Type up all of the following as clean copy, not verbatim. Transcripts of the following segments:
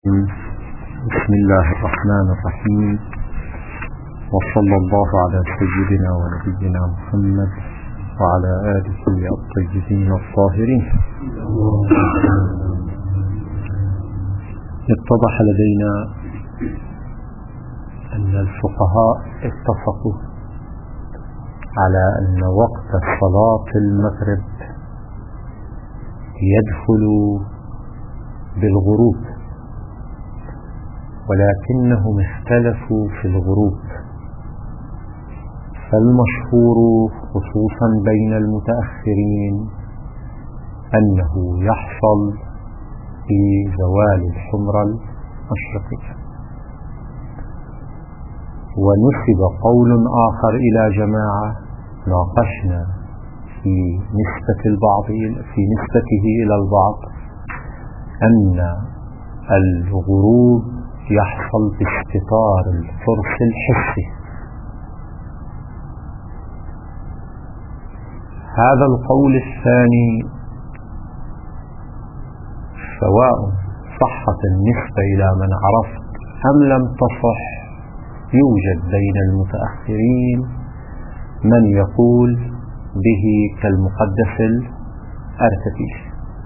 بسم الله الرحمن الرحيم، وصلى الله على سيدنا ونبينا محمد وعلى آله الطيبين الطاهرين. اتضح لدينا أن الفقهاء اتفقوا على أن وقت صلاة المغرب يدخل بالغروب، ولكنهم اختلفوا في الغروب. فالمشهور خصوصا بين المتأخرين أنه يحصل في زوال الحمرة المشرقية، ونسب قول آخر إلى جماعة ناقشنا في نسبته إلى البعض أن الغروب يحصل باستطار الفرس الحسي. هذا القول الثاني سواء صحت النسبة إلى من عرفت أم لم تصح، يوجد بين المتأخرين من يقول به كالمقدس الأرتبيل.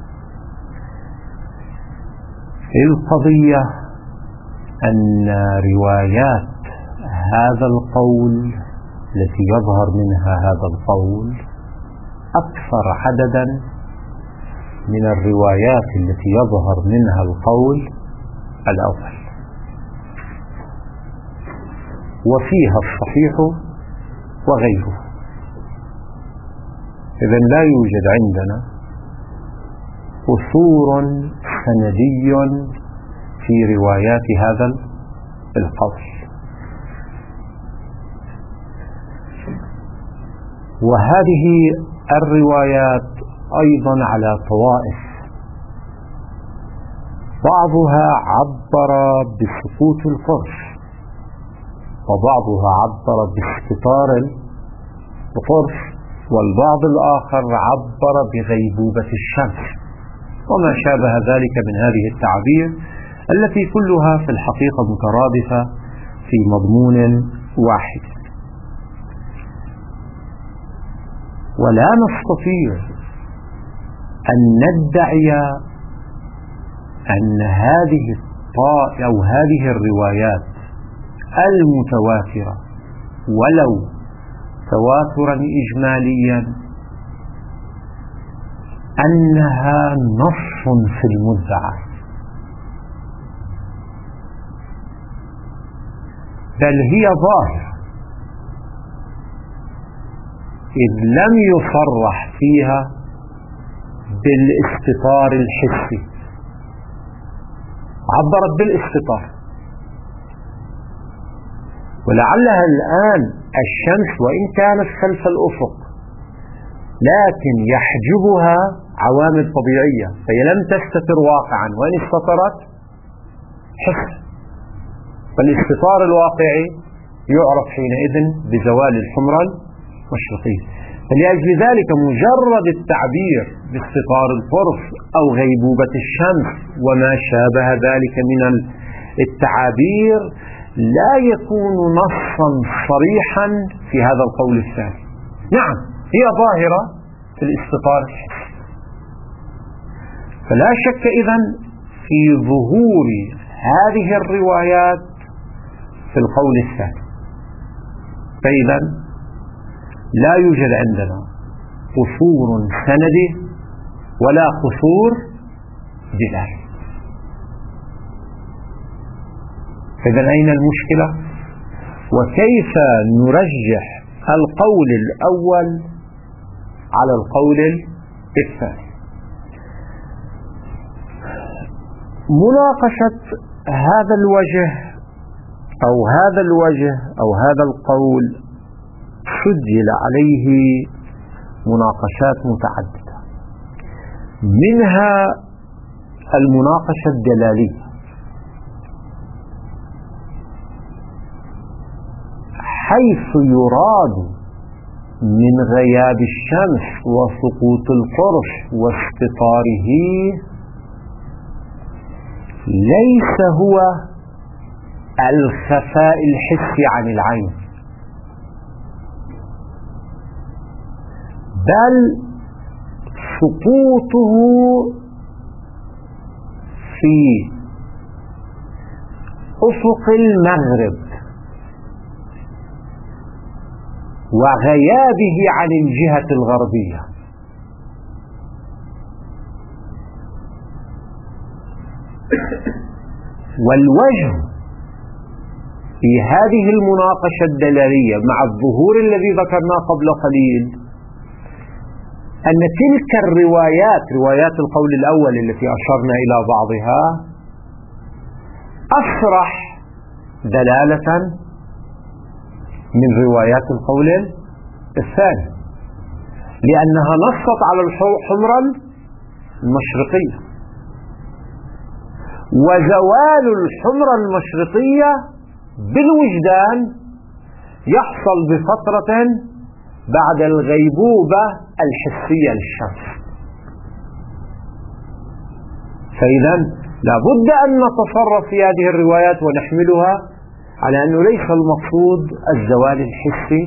القضية أن روايات هذا القول التي يظهر منها هذا القول أكثر عددا من الروايات التي يظهر منها القول الأول، وفيها الصحيح وغيره. إذن لا يوجد عندنا قصور سندي في روايات هذا القول. وهذه الروايات أيضا على طوائف، بعضها عبر بسقوط الفرس، وبعضها عبر باستطار الفرس، والبعض الآخر عبر بغيبوبة الشمس وما شابه ذلك من هذه التعبير التي كلها في الحقيقة مترادفة في مضمون واحد. ولا نستطيع أن ندعي أن هذه الروايات المتواترة ولو تواترا إجماليا أنها نص في المدعى، بل هي ظاهرة، إذ لم يصرح فيها بالاستطار الحسي، عبرت بالاستطار. ولعلها الآن الشمس وإن كانت خلف الأفق لكن يحجبها عوامل طبيعية، فهي لم تستتر واقعا، وإن استطرت حس. فالاستطار الواقعي يعرف حينئذ بزوال الحمرة المشرقية. فلأجل ذلك مجرد التعبير باستطار الفرس أو غيبوبة الشمس وما شابه ذلك من التعابير لا يكون نصا صريحا في هذا القول الثاني. نعم، هي ظاهرة في الاستطار الحسي، فلا شك إذن في ظهور هذه الروايات في القول الثاني. فإذا لا يوجد عندنا قصور سندي ولا قصور دلالي. إذن أين المشكلة؟ وكيف نرجح القول الأول على القول الثاني؟ مناقشة هذا الوجه أو هذا القول سجل عليه مناقشات متعددة، منها المناقشة الدلالية، حيث يراد من غياب الشمس وسقوط القرص واستطاره ليس هو الخفاء الحسي عن العين، بل سقوطه في أفق المغرب وغيابه عن الجهة الغربية. والوجه في هذه المناقشة الدلالية مع الظهور الذي ذكرناه قبل قليل أن تلك الروايات، روايات القول الأول التي أشرنا إلى بعضها، أصرح دلالة من روايات القول الثاني، لأنها نصت على الحمرة المشرقية، وزوال الحمرة المشرقية بالوجدان يحصل بفترة بعد الغيبوبة الحسية للشمس. فإذا لابد أن نتصرف في هذه الروايات ونحملها على أنه ليس المقصود الزوال الحسي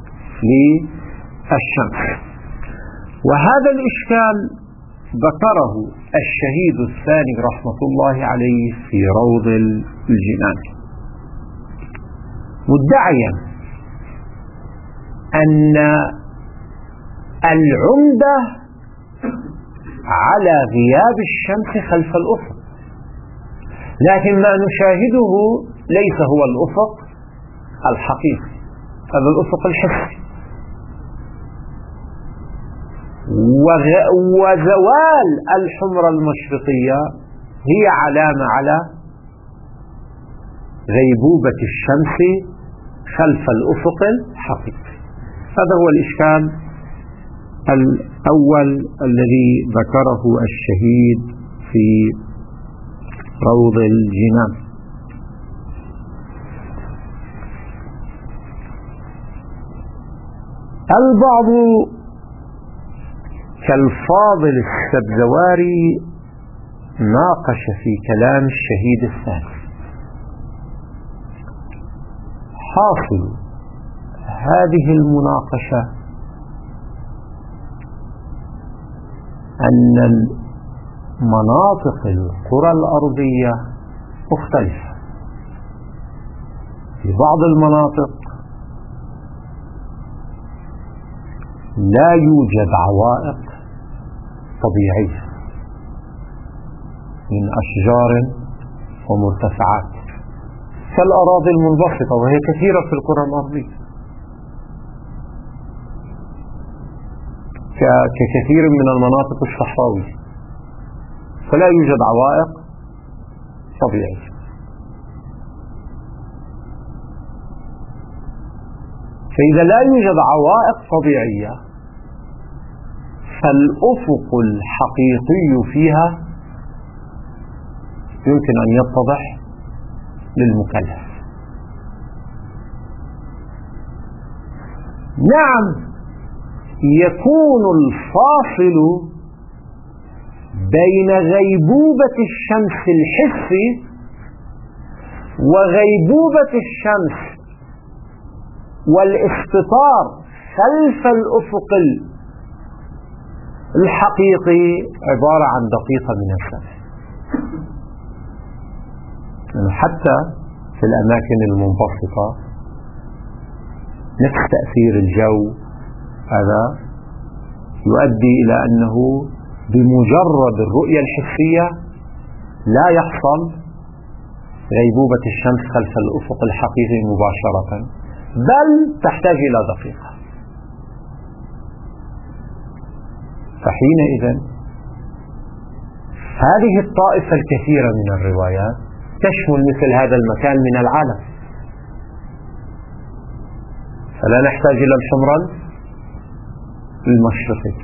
للشمس. وهذا الإشكال ذكره الشهيد الثاني رحمة الله عليه في روض الجنان، مدعيا أن العمدة على غياب الشمس خلف الأفق، لكن ما نشاهده ليس هو الأفق الحقيقي، هذا الأفق الحسي. وزوال الحمرة المشرقية هي علامة على غيبوبة الشمس خلف الأفق الحقيقي. هذا هو الإشكال الأول الذي ذكره الشهيد في روض الجنان. البعض كالفاضل السبزواري ناقش في كلام الشهيد الثاني. حاصل هذه المناقشة أن مناطق الكرة الأرضية مختلفة. في بعض المناطق لا يوجد عوائق طبيعية من أشجار ومرتفعات كالأراضي المنبسطة، وهي كثيرة في الكرة الأرضية، ككثير من المناطق الصحراوية، فلا يوجد عوائق طبيعية. فإذا لا يوجد عوائق طبيعية فالأفق الحقيقي فيها يمكن أن يتضح للمكلف. نعم، يكون الفاصل بين غيبوبة الشمس الحسي وغيبوبة الشمس والاستطار خلف الأفق الحقيقي عبارة عن دقيقة من الشمس. حتى في الأماكن المنبسطة نفس تأثير الجو هذا يؤدي إلى أنه بمجرد الرؤية الحسية لا يحصل غيبوبة الشمس خلف الأفق الحقيقي مباشرة، بل تحتاج إلى دقيقة. فحينئذ هذه الطائفة الكثيرة من الروايات تشمل مثل هذا المكان من العالم، فلا نحتاج إلى الحمرة المشرقية.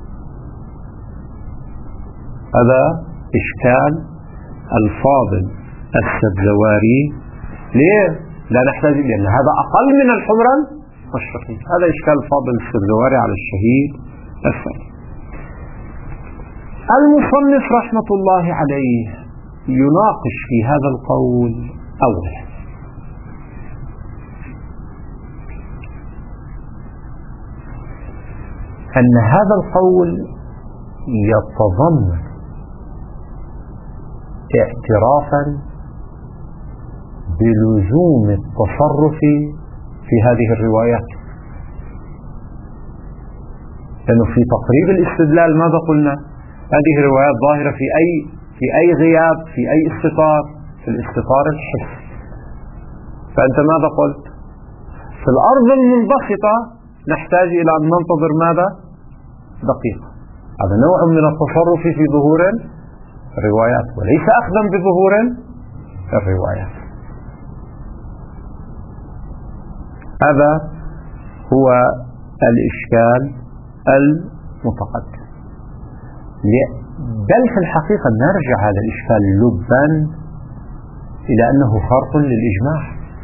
هذا إشكال الفاضل السبزواري. ليه لا نحتاج؟ لأن هذا أقل من الحمرة المشرقية. هذا إشكال الفاضل السبزواري على الشهيد الثاني. المصنف رحمة الله عليه يناقش في هذا القول أولا أن هذا القول يتضمن اعترافا بلزوم التصرف في هذه الروايات، لأنه في تقريب الاستدلال ماذا قلنا؟ هذه الروايات ظاهرة في أي غياب، في أي استطار، في الاستطار الحسي. فأنت ماذا قلت؟ في الأرض المنبسطة نحتاج إلى أن ننتظر ماذا؟ دقيقة. هذا نوع من التصرف في ظهور الروايات وليس أخذا بظهور الروايات. هذا هو الإشكال المتقدم. بل في الحقيقة نرجع هذا الإشكال لبا إلى أنه خرق للإجماع.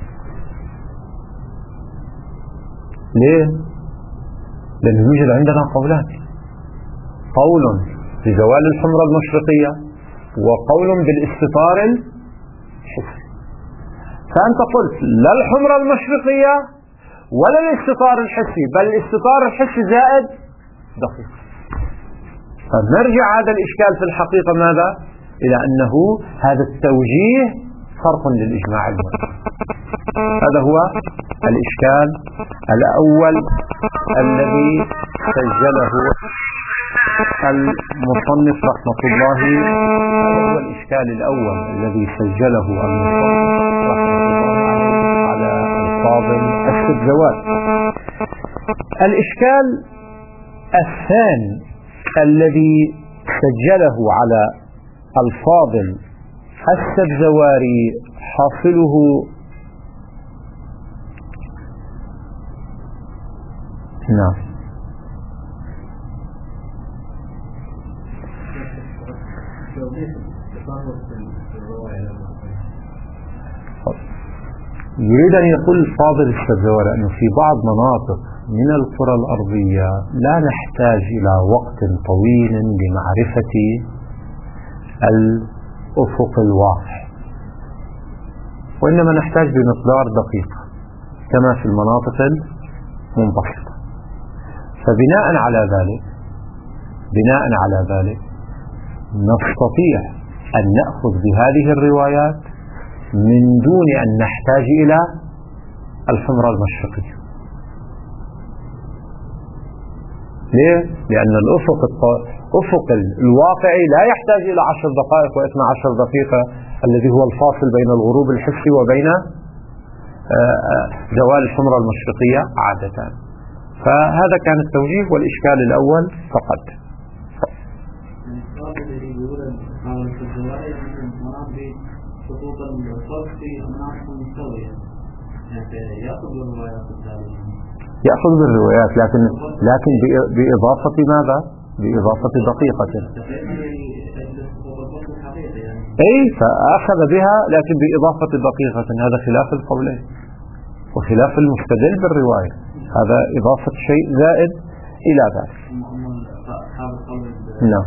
ليه؟ لأنه يوجد عندنا قولات، قول بزوال الحمرة المشرقية وقول بالاستطار الحسي. فأنت قلت لا الحمرة المشرقية ولا الاستطار الحسي، بل الاستطار الحسي زائد دقيقة. فنرجع هذا الإشكال في الحقيقة ماذا؟ إلى أنه هذا التوجيه فرق للإجماع المرسل. هذا هو الإشكال الأول الذي سجله المصنف رحمة الله. هذا هو الإشكال الأول الذي سجله المصنف رحمة الله على الفاضل السبزوات. الإشكال الثاني الذي سجله على الفاضل السبزواري حاصله نعم يريد أن يقول الفاضل السبزواري أنه في بعض مناطق من القرى الأرضية لا نحتاج إلى وقت طويل لمعرفة الأفق الواضح، وإنما نحتاج بمقدار دقيقة كما في المناطق المنبسطة. فبناء على ذلك نستطيع أن نأخذ بهذه الروايات من دون أن نحتاج إلى الحمرة المشرقية. ليه؟ لأن الأفق الواقعي لا يحتاج إلى 10 دقائق و12 دقيقة الذي هو الفاصل بين الغروب الحسي وبين زوال الحمرة المشرقية عادة. فهذا كان التوجيه والإشكال الأول فقط. يأخذ بالروايات لكن بإضافة ماذا؟ بإضافة دقيقة. أي فأخذ بها لكن بإضافة دقيقة. هذا خلاف القولين وخلاف المستدل بالرواية. هذا إضافة شيء زائد إلى ذلك. نعم.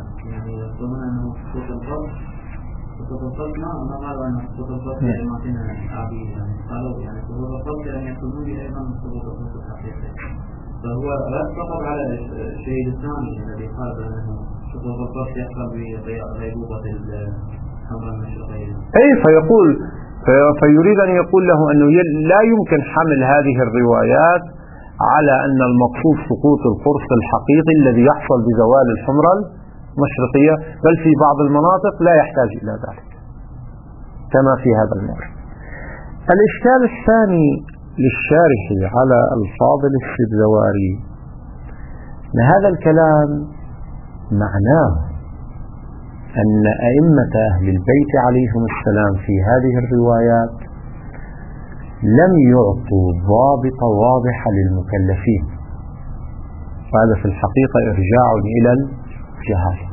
فهو رد فقط على الشهيد الثاني الذي قال بأنه شطوط الفرق يحصل بغيبوبة الحمرة المشرقية. أي فيريد أن يقول له أنه لا يمكن حمل هذه الروايات على أن المقصود سقوط القرص الحقيقي الذي يحصل بزوال الحمرة المشرقية، بل في بعض المناطق لا يحتاج إلى ذلك كما في هذا المورد. الإشكال الثاني للشارح على الفاضل السبزواري أن هذا الكلام معناه أن أئمة أهل البيت عليهم السلام في هذه الروايات لم يعطوا ضابط واضح للمكلفين، وهذا في الحقيقة إرجاع إلى الجهالة.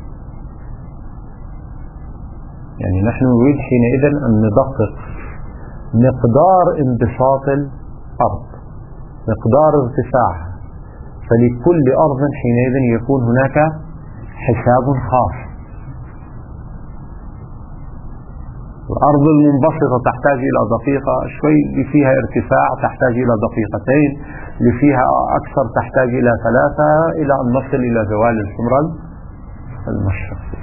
يعني نحن نريد حينئذ أن ندقق مقدار انبساط الأرض، مقدار ارتفاعها، فلكل أرض حينئذ يكون هناك حساب خاص. الأرض المنبسطة تحتاج إلى دقيقة، شوي اللي فيها ارتفاع تحتاج إلى دقيقتين، اللي فيها أكثر تحتاج إلى 3، إلى أن نصل إلى زوال الحمرة المشرقي.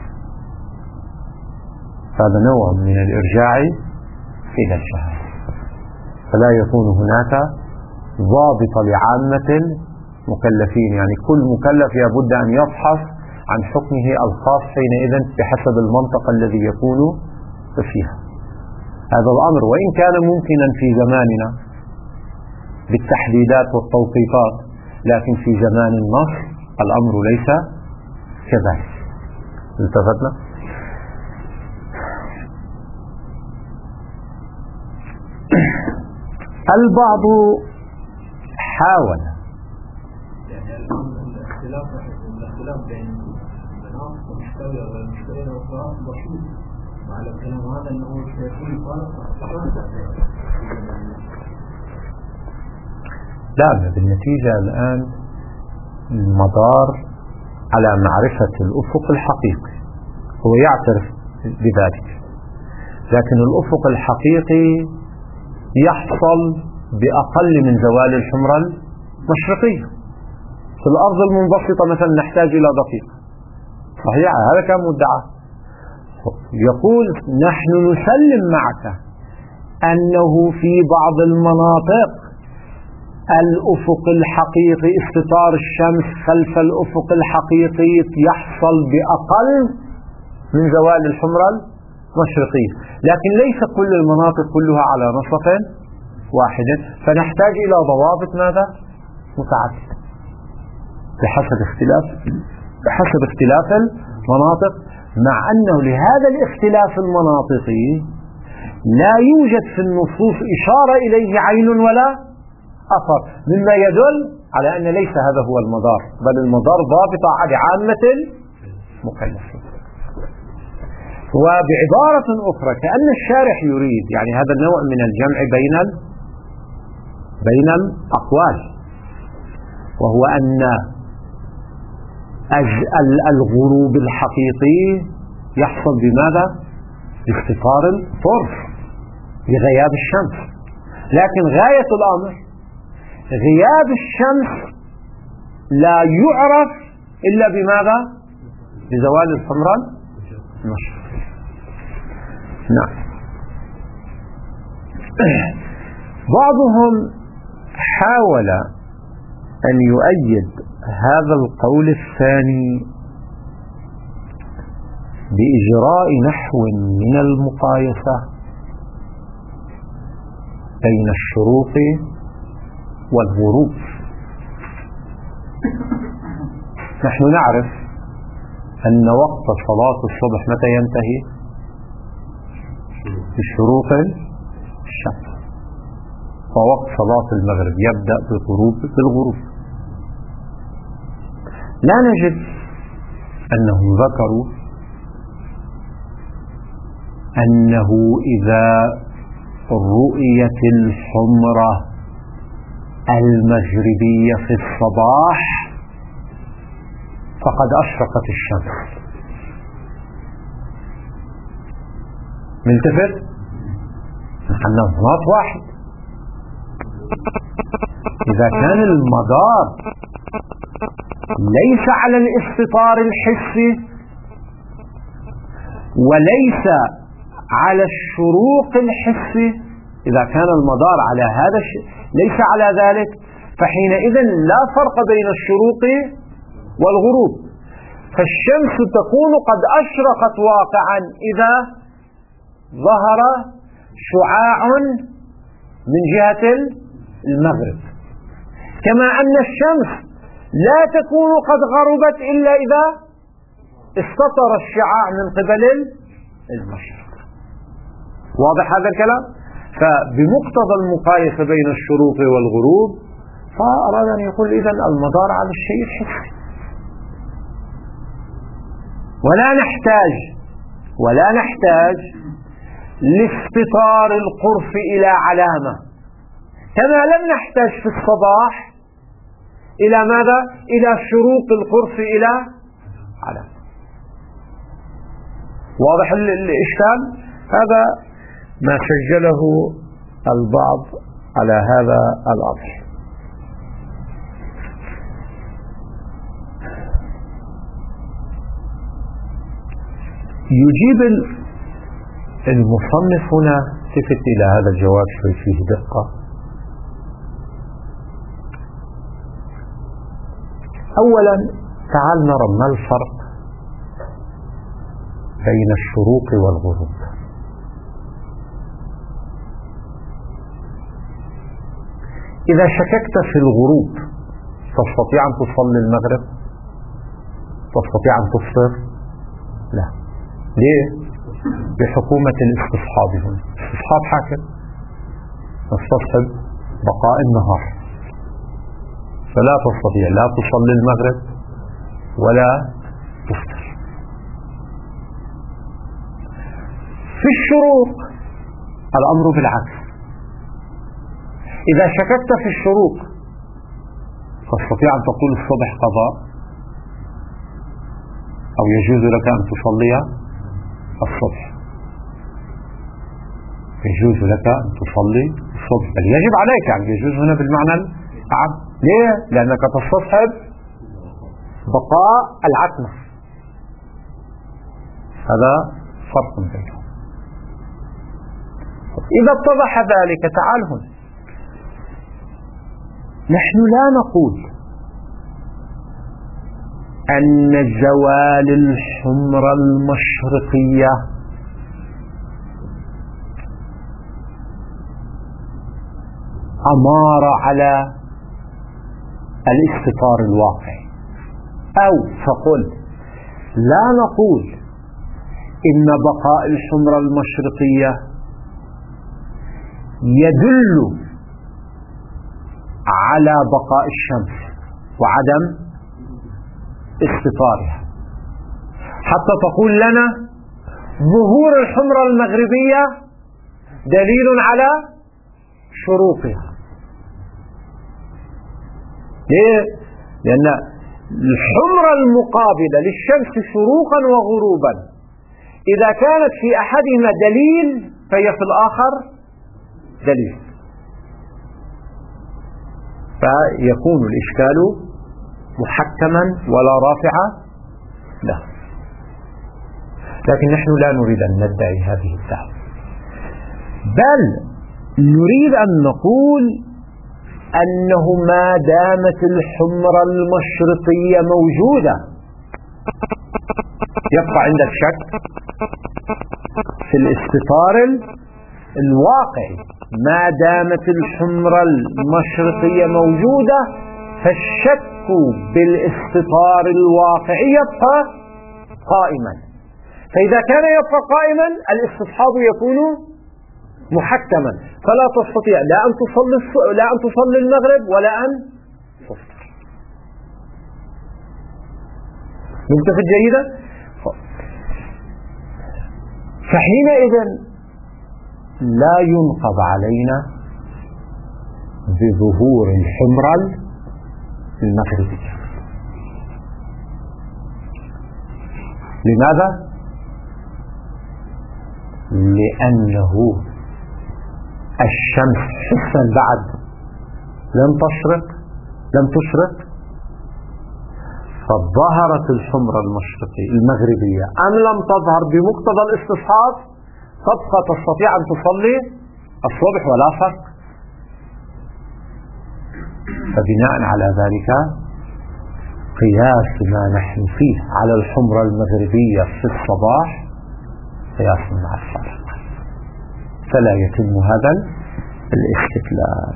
هذا نوع من الإرجاع إلى الجهل، فلا يكون هناك ضابط لعامة المكلفين، يعني كل مكلف يبد أن يبحث عن حكمه الخاص حينئذ بحسب المنطقة الذي يكون فيها. هذا الأمر وإن كان ممكنا في زماننا بالتحديدات والتوقيفات، لكن في زمان النص الأمر ليس كذلك. التفتنا. البعض حاول الاختلاف بين المناطق المشتركة والمشتركة والقراءات بسيط، وعلى الكلام هذا أنه سيكون فرق. لا، بالنتيجة الآن المدار على معرفة الأفق الحقيقي، هو يعترف بذلك، لكن الأفق الحقيقي يحصل بأقل من زوال الحمرة المشرقية. في الأرض المنبسطة مثلا نحتاج إلى دقيقة، صحيح، هذا كان مدعى. يقول نحن نسلم معك أنه في بعض المناطق الأفق الحقيقي، استطار الشمس خلف الأفق الحقيقي يحصل بأقل من زوال الحمرة المشرقية، لكن ليس كل المناطق كلها على نصف واحدة، فنحتاج إلى ضوابط ماذا؟ متعددة بحسب اختلاف المناطق، مع أنه لهذا الاختلاف المناطقي لا يوجد في النصوص إشارة إليه عين ولا أثر، مما يدل على أن ليس هذا هو المدار، بل المدار ضابطة على عامة المكلفين. وبعبارة أخرى كأن الشارح يريد يعني هذا النوع من الجمع بين الأقوال، وهو أن الغروب الحقيقي يحصل بماذا؟ باستطار الطرف بغياب الشمس، لكن غاية الأمر غياب الشمس لا يعرف إلا بماذا؟ بزوال الحمرة المشرقية. نعم. بعضهم حاول أن يؤيد هذا القول الثاني بإجراء نحو من المقايسة بين الشروق والغروب. نحن نعرف أن وقت صلاة الصبح متى ينتهي؟ بشروق الشمس، ووقت صلاة المغرب يبدأ بالغروب. لا نجد أنهم ذكروا أنه إذا رؤيت الحمرة المغربية في الصباح فقد أشرقت الشمس. ملتفت؟ نحن مناط واحد. إذا كان المدار ليس على الاستطار الحسي وليس على الشروق الحسي، إذا كان المدار على هذا الشيء ليس على ذلك، فحينئذ لا فرق بين الشروق والغروب، فالشمس تكون قد أشرقت واقعا إذا ظهر شعاع من جهة المغرب، كما أن الشمس لا تكون قد غربت إلا إذا استطر الشعاع من قبل المشرق. واضح هذا الكلام؟ فبمقتضى المقايسة بين الشروق والغروب فأراد أن يقول إذن المدار على الشيء الحسي، ولا نحتاج لاستطار القرص إلى علامة، كما لم نحتاج في الصباح إلى ماذا؟ إلى شروق القرص إلى علامة. واضح الإشكال؟ هذا ما سجله البعض على هذا الأمر. يجيب المصنف هنا، التفت إلى هذا الجواب شوي فيه دقة. أولا تعال نرى ما الفرق بين الشروق والغروب. إذا شككت في الغروب تستطيع أن تصلي المغرب؟ تستطيع أن تفطر؟ لا. ليه؟ بحكومة الاستصحاب هنا. استصحاب حاكم، نستصحب بقاء النهار، فلا تستطيع لا تصلي المغرب ولا تفطر. في الشروق الأمر بالعكس. إذا شككت في الشروق تستطيع أن تقول الصبح قضاء، أو يجوز لك أن تصلي الصبح، يجوز لك أن تصلي الصبح، بل يجب عليك. يعني يجوز هنا بالمعنى العام. ليه؟ لأنك تستصحب بقاء العتمة. هذا فرق بينهم. إذا اتضح ذلك تعال هنا. نحن لا نقول أن زوال الحمرة المشرقية أمارة على الاستطار الواقعي، أو فقل لا نقول إن بقاء الحمرة المشرقية يدل على بقاء الشمس وعدم استطارها، حتى تقول لنا ظهور الحمرة المغربية دليل على شروقها. ليه؟ لأن الحمرة المقابلة للشمس شروقا وغروبا إذا كانت في أحدهما دليل فهي في الآخر دليل، فيكون الإشكال محكما ولا رافع له. لكن نحن لا نريد أن ندعي هذه الدعوة، بل نريد أن نقول أنه ما دامت الحمرة المشرقية موجودة يبقى عندك شك في الاستطار الواقعي. ما دامت الحمرة المشرقية موجودة فالشك بالاستطار الواقعي يبقى قائما، فإذا كان يبقى قائما الاستصحاب يكون محكما، فلا تستطيع لا أن تصلي المغرب ولا أن تفطر. منتفق جيدا؟ فحينئذ لا ينقض علينا بظهور الحمرة المغربية. لماذا؟ لأنه الشمس حسا بعد لم تشرق فظهرت الحمرة المغربية أم لم تظهر بمقتضى الاستصحاب تبقى تستطيع أن تصلي الصبح ولا فرق. فبناء على ذلك قياس ما نحن فيه على الحمرة المغربية في الصباح قياس مع الفرق، فلا يتم هذا الاستدلال.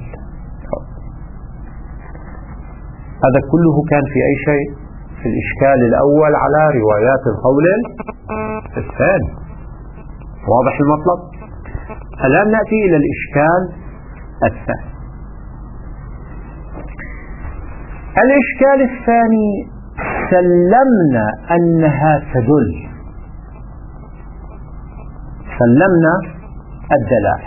هذا كله كان في أي شيء؟ في الإشكال الأول على روايات القول الثاني. واضح المطلب؟ الآن نأتي إلى الإشكال الثاني. الإشكال الثاني سلمنا أنها تدل، سلمنا الدلالة،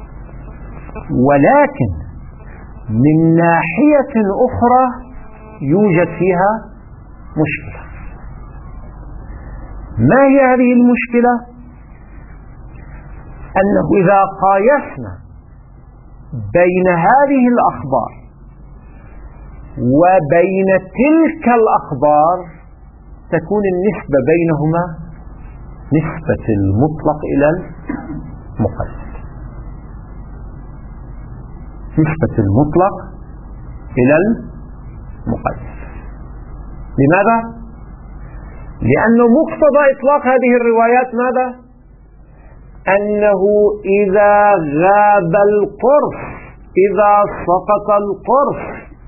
ولكن من ناحية أخرى يوجد فيها مشكلة. ما هي هذه المشكلة؟ أنه إذا قايسنا بين هذه الأخبار وبين تلك الأخبار تكون النسبة بينهما نسبة المطلق إلى المقيد. نسبة المطلق إلى المقيد. لماذا؟ لأن مقتضى إطلاق هذه الروايات ماذا؟ أنه إذا غاب القرص، إذا سقط القرص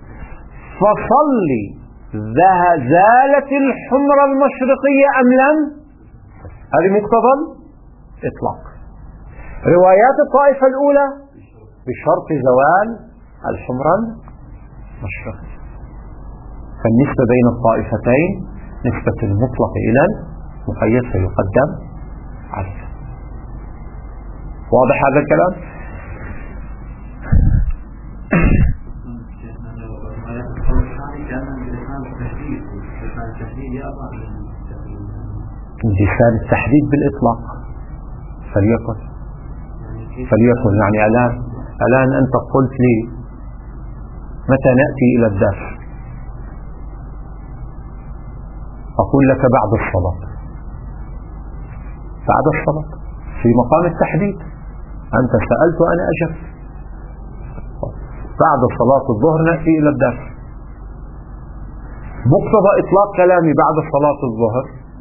فصلي زالت الحمرة المشرقية أم لم؟ هذه مقتضى الإطلاق. روايات الطائفة الأولى بشرط زوال الحمرة المشرقية. فالنسبة بين الطائفتين نسبة المطلق إلى المقيد فيقدم عليه. واضح هذا الكلام؟ لسان التحديد بالإطلاق فليكن يعني الآن أنت قلت لي متى نأتي إلى الدرس؟ أقول لك بعد الصلاة. بعد الصلاة في مقام التحديد. أنت سألت وأنا أجبت. بعد صلاة الظهر نأتي إلى الدرس. مقتضى إطلاق كلامي بعد صلاة الظهر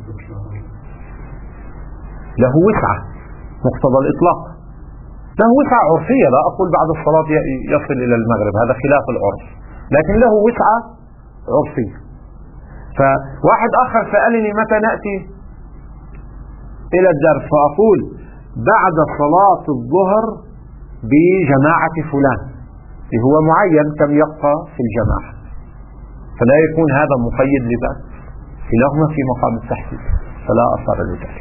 له وسعة. مقتضى الإطلاق له وسعة عرفية، لا أقول بعد الصلاة يصل إلى المغرب، هذا خلاف العرف، لكن له وسعة عرفية. فواحد آخر سألني متى نأتي إلى الدرس، فأقول بعد صلاة الظهر بجماعة فلان، هو معين كم يبقى في الجماعة، فلا يكون هذا مقيد لذلك، كلاهما في مقام التحديد فلا أثر لذلك.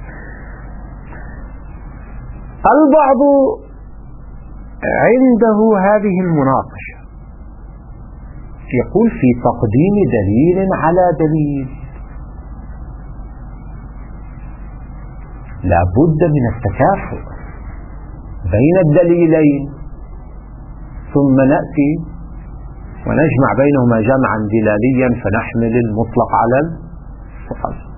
البعض عنده هذه المناقشة، يقول في تقديم دليل على دليل لا بد من التكافؤ بين الدليلين، ثم نأتي ونجمع بينهما جمعا دلاليا فنحمل المطلق على المقيد.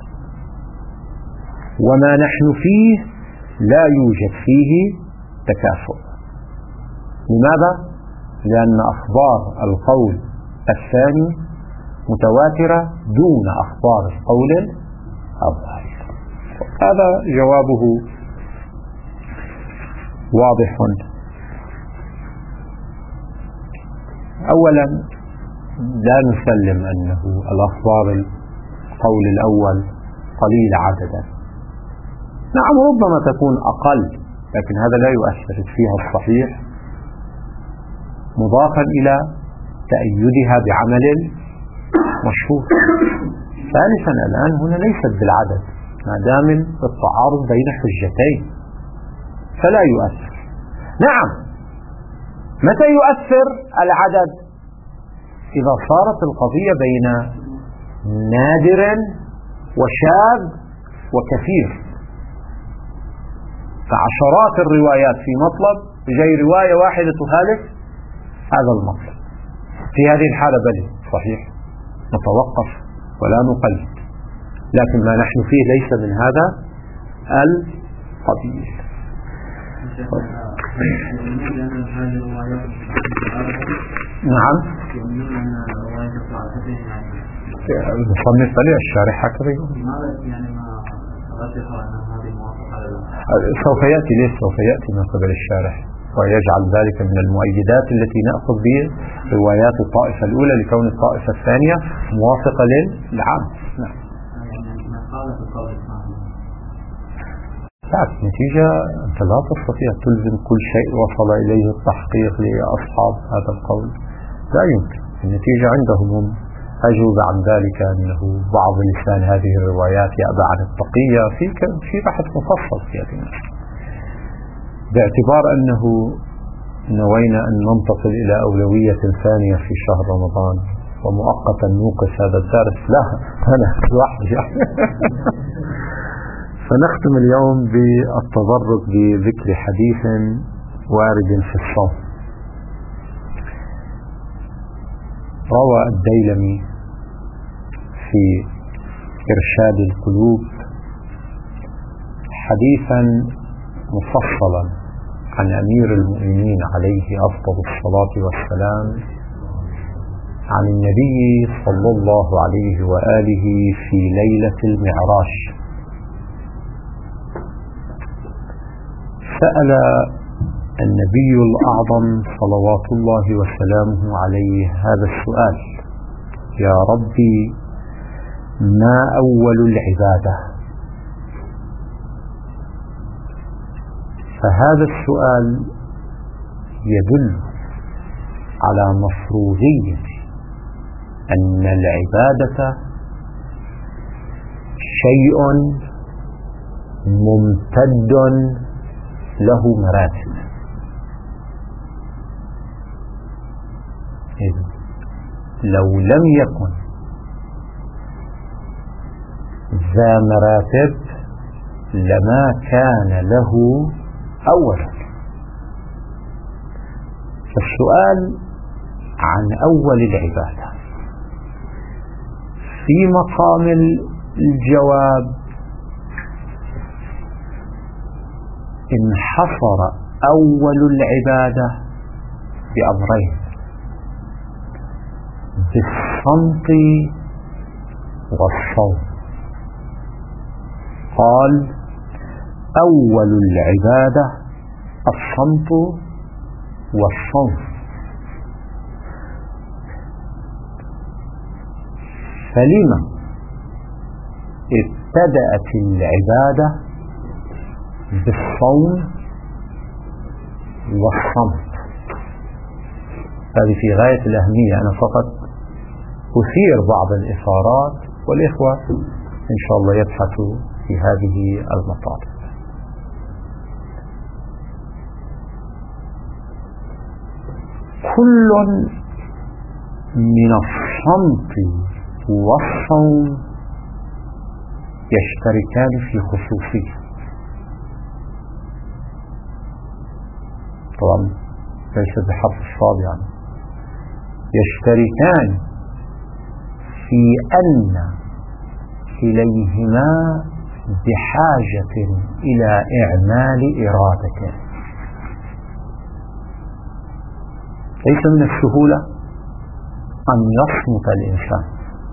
وما نحن فيه لا يوجد فيه تكافؤ. لماذا؟ لأن أخبار القول الثاني متواترة دون أخبار القول الأول. هذا جوابه واضح. أولا لا نسلم أنه الأخبار القول الأول قليلة عددا. نعم ربما تكون أقل، لكن هذا لا يؤثر فيها الصحيح مضافا إلى تأيدها بعمل مشهور. ثالثا الآن هنا ليست بالعدد، ما دام التعارض بين حجتين فلا يؤثر. نعم متى يؤثر العدد؟ إذا صارت القضية بين نادر وشاذ وكثير، فعشرات الروايات في مطلب جاي رواية واحدة تخالف هذا المطلب، في هذه الحالة بل صحيح نتوقف ولا نقلد، لكن ما نحن فيه ليس من هذا القبيل. نعم المصنف بلي الشارح هكذا سوف يأتي. ليش سوف يأتي من قبل الشارح ويجعل ذلك من المؤيدات التي نأخذ به روايات الطائفة الأولى لكون الطائفة الثانية موافقة للعام. نعم. نتيجة أنت لا تستطيع تلزم كل شيء وصل إليه التحقيق لأصحاب هذا القول، لا يمكن. النتيجة عندهم هم أجوب عن ذلك أنه بعض لسان هذه الروايات يأبى عن التقية في بحث مفصل في هذه المسألة، باعتبار أنه نوينا أن ننتقل إلى أولوية ثانية في شهر رمضان ومؤقتا نوقف هذا الدرس. لا أنا واحد فنختم اليوم بالتطرق بذكر حديث وارد في الصوم. روى الديلمي في إرشاد القلوب حديثا مفصلا عن أمير المؤمنين عليه أفضل الصلاة والسلام عن النبي صلى الله عليه وآله في ليلة المعراج. سأل النبي الأعظم صلوات الله وسلامه عليه هذا السؤال: يا ربي، ما أول العبادة؟ فهذا السؤال يدل على مفروضية أن العبادة شيء ممتد له مراتب. لو لم يكن ذا مراتب لما كان له أولا. فالسؤال عن أول العبادة في مقام الجواب انحصر أول العبادة بأمرين: بالصمت والصوم. قال: أول العبادة الصمت والصوم. فلما ابتدأت العبادة بالصوم والصمت؟ هذه في غاية الأهمية. أنا فقط أثير بعض الإثارات والإخوة إن شاء الله يبحثوا في هذه المطالب. كل من الصمت والصوم يشتركان في خصوصية. طبعا ليس بحرف الصاد، يعني يشتركان في أن كليهما بحاجة إلى إعمال إرادة. ليس من السهولة أن يصمت الإنسان،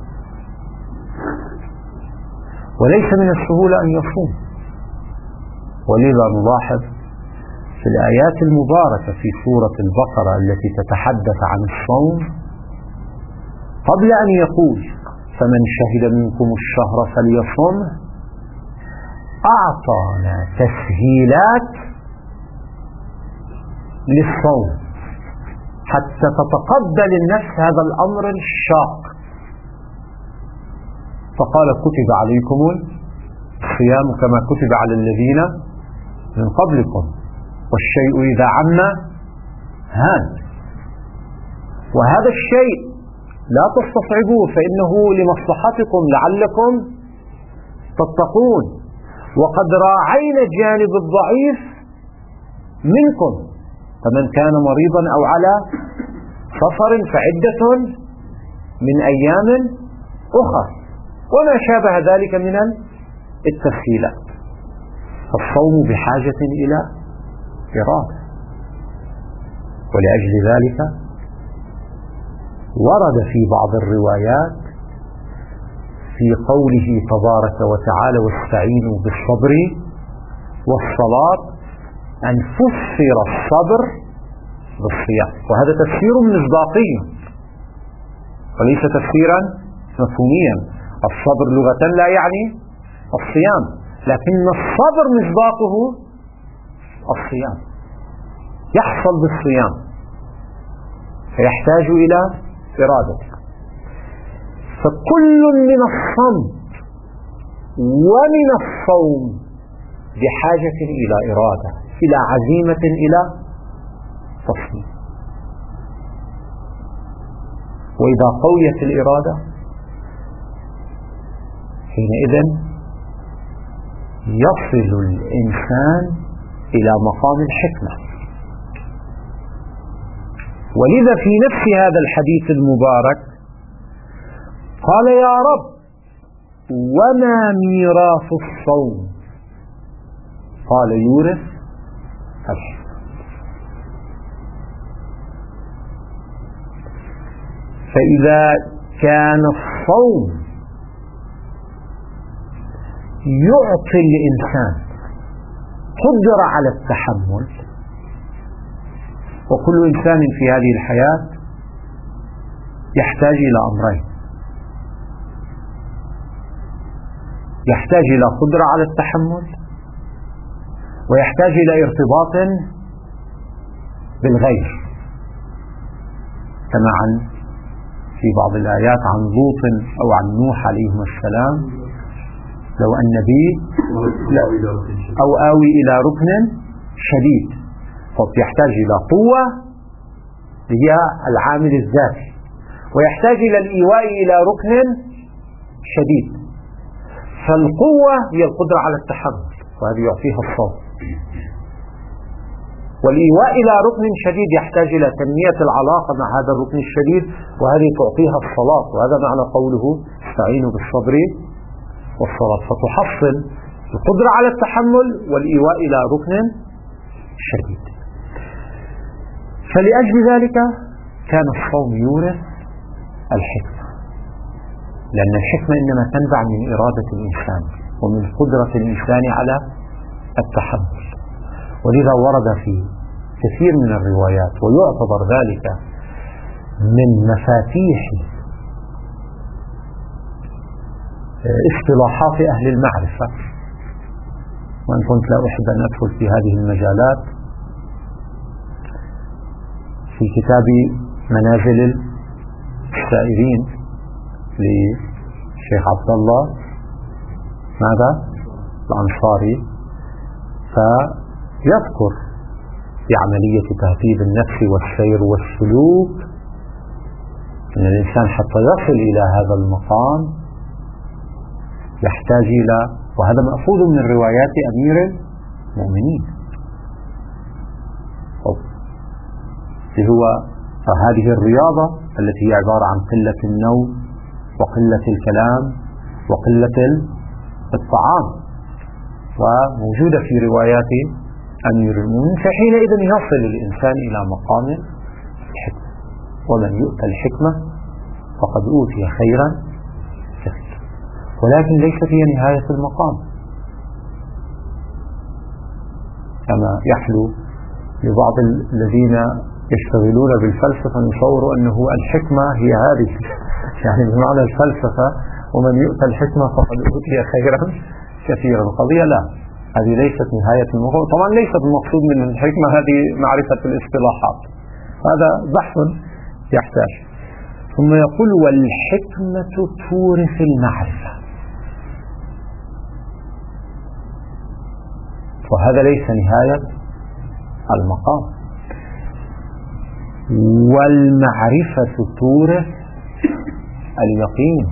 وليس من السهولة أن يصوم. ولذا نلاحظ في الآيات المباركة في سورة البقرة التي تتحدث عن الصوم قبل أن يقول فمن شهد منكم الشهر فليصم، أعطانا تسهيلات للصوم حتى تتقبل النفس هذا الأمر الشاق. فقال: كتب عليكم الصيام كما كتب على الذين من قبلكم، والشيء إذا عم هان. وهذا الشيء لا تستصعبوه فإنه لمصلحتكم لعلكم تتقون. وقد راعينا الجانب الضعيف منكم، فمن كان مريضا أو على سفر فعدة من أيام أخرى، وما شابه ذلك من التسهيلات. فالصوم بحاجة إلى إرادة، ولأجل ذلك ورد في بعض الروايات في قوله تبارك وتعالى: واستعينوا بالصبر والصلاة، أن فسر الصبر بالصيام. وهذا تفسير مصداقي وليس تفسيرا مفهوميا. الصبر لغة لا يعني الصيام، لكن الصبر مصداقه الصيام، يحصل بالصيام فيحتاج إلى إرادة. فكل من الصمت ومن الصوم بحاجة إلى إرادة، إلى عزيمة، إلى تصميم. وإذا قويت الإرادة حينئذ يصل الإنسان إلى مقام الحكمة. ولذا في نفس هذا الحديث المبارك قال: يا رب، وما ميراث الصوم؟ قال: يورث الحكمة. فإذا كان الصوم يعطي الإنسان قدرة على التحمل، وكل إنسان في هذه الحياة يحتاج إلى أمرين: يحتاج إلى قدرة على التحمل، ويحتاج إلى ارتباط بالغير، كما في بعض الآيات عن لوط أو عن نوح عليهما السلام: لو أن بي أو آوي إلى ركن شديد. فيحتاج إلى قوة هي العامل الذاتي، ويحتاج إلى الإيواء إلى ركن شديد. فالقوة هي القدرة على التحمل، وهذه يعطيها الصوم. والإيواء إلى ركن شديد يحتاج إلى تنمية العلاقة مع هذا الركن الشديد، وهذه تعطيها الصلاة. وهذا معنى قوله: استعينوا بالصبر والصلاة. فتحصل القدرة على التحمل والإيواء إلى ركن شديد. فلأجل ذلك كان الصوم يورث الحكمة، لأن الحكمة إنما تنبع من إرادة الإنسان ومن قدرة الإنسان على التحمل. ولذا ورد في كثير من الروايات، ويعتبر ذلك من مفاتيح اصطلاحات أهل المعرفة، وإن كنت لا أحب أن أدخل في هذه المجالات، في كتاب منازل السائرين للشيخ عبد الله الأنصاري، فيذكر في عملية تهذيب النفس والسير والسلوك أن الإنسان حتى يصل إلى هذا المقام يحتاج إلى، وهذا مأخوذ من روايات أمير المؤمنين، هو هذه الرياضة التي هي عبارة عن قلة النوم وقلة الكلام وقلة الطعام، وموجودة في روايات أمير المؤمنين. فحينئذ يصل الإنسان إلى مقام الحكمة، ومن يؤتى الحكمة فقد أوتي خيرا كثيرا. ولكن ليست هي نهاية المقام، كما يحلو لبعض الذين يشتغلون بالفلسفة يصوروا أنه الحكمة هي هذه، يعني بمعنى الفلسفة ومن يؤتى الحكمة فقد أوتي خيرا كثيرا. القضية لا، هذه ليست نهاية المقام. طبعا ليست المقصود من الحكمة هذه معرفة الاصطلاحات، هذا بحث يحتاج. ثم يقول: والحكمة تورث المعرفة. وهذا ليس نهاية المقام. والمعرفة تورث اليقين.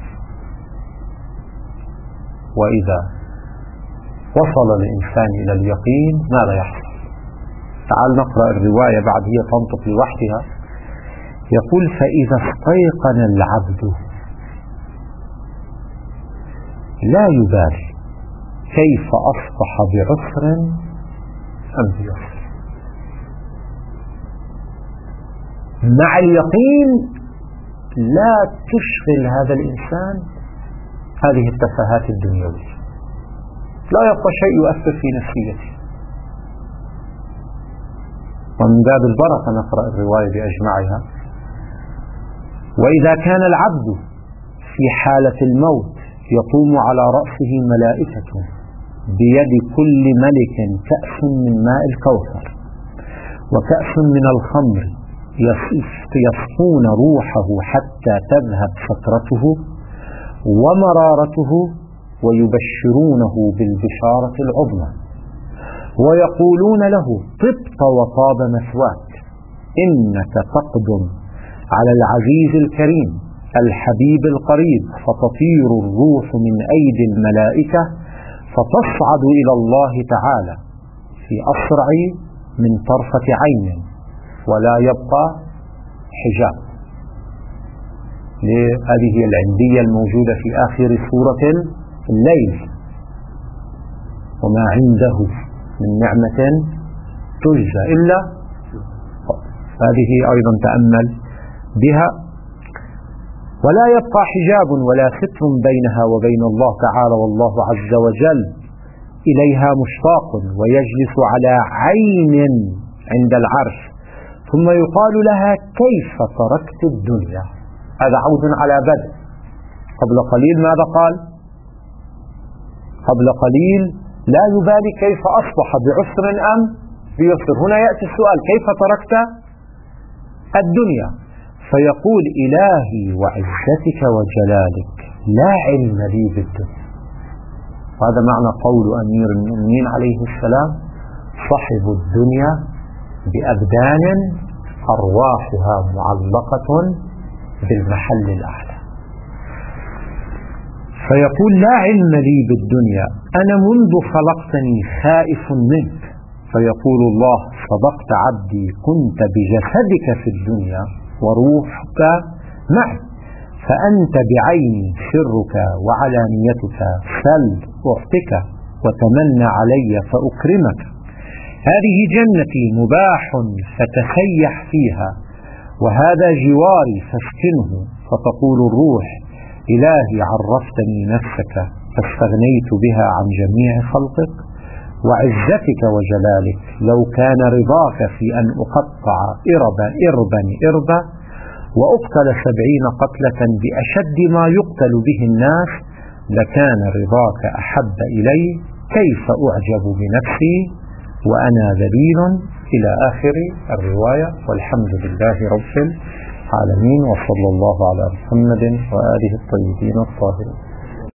وإذا وصل الإنسان إلى اليقين ماذا يحصل؟ تعال نقرأ الرواية بعد، هي تنطق لوحدها. يقول: فإذا استيقن العبد لا يبالي كيف أصبح بعسر أم بيسر. مع اليقين لا تشغل هذا الإنسان هذه التفاهات الدنيوية، لا يبقى شيء يؤثر في نفسيته. ومن باب البركة نقرأ الرواية بأجمعها: وإذا كان العبد في حالة الموت يقوم على رأسه ملائكة بيد كل ملك كأس من ماء الكوثر وكأس من الخمر يصفون روحه حتى تذهب سكرته ومرارته، ويبشرونه بالبشارة العظمى، ويقولون له: طبت وطاب مثواك، إنك تقدم على العزيز الكريم الحبيب القريب، فتطير الروح من أيدي الملائكة فتصعد إلى الله تعالى في أسرع من طرفة عين ولا يبقى حجاب. هذه هي العندية الموجودة في آخر سورة الليل: وما عنده من نعمة تجزى إلا. هذه أيضا تأمل بها. ولا يبقى حجاب ولا ستر بينها وبين الله تعالى، والله عز وجل إليها مشتاق ويجلس على عين عند العرش، ثم يقال لها: كيف تركت الدنيا؟ هذا عود على بدء. قبل قليل ماذا قال؟ قبل قليل لا يبالي كيف أصبح، بعسر أم بيسر. هنا يأتي السؤال: كيف تركت الدنيا؟ فيقول: إلهي وعزتك وجلالك لا علم لي بالدنيا. هذا معنى قول أمير المؤمنين عليه السلام: صحب الدنيا بأبدان أرواحها معلقة بالمحل الأعلى. فيقول: لا علم لي بالدنيا، أنا منذ خلقتني خائف منك. فيقول الله: صدقت عبدي، كنت بجسدك في الدنيا وروحك معي، فأنت بعيني سرك وعلانيتك، سل أعطك وتمنى علي فأكرمك. هذه جنتي مباح فتسيح فيها، وهذا جواري فاسكنه. فتقول الروح: إلهي عرفتني نفسك فاستغنيت بها عن جميع خلقك، وعزتك وجلالك لو كان رضاك في أن أقطع إربا وأقتل 70 قتلة بأشد ما يقتل به الناس لكان رضاك أحب إلي. كيف أعجب بنفسي وأنا ذليل، إلى آخر الرواية. والحمد لله رب العالمين، وصلى الله على محمد وآله الطيبين الطاهرين.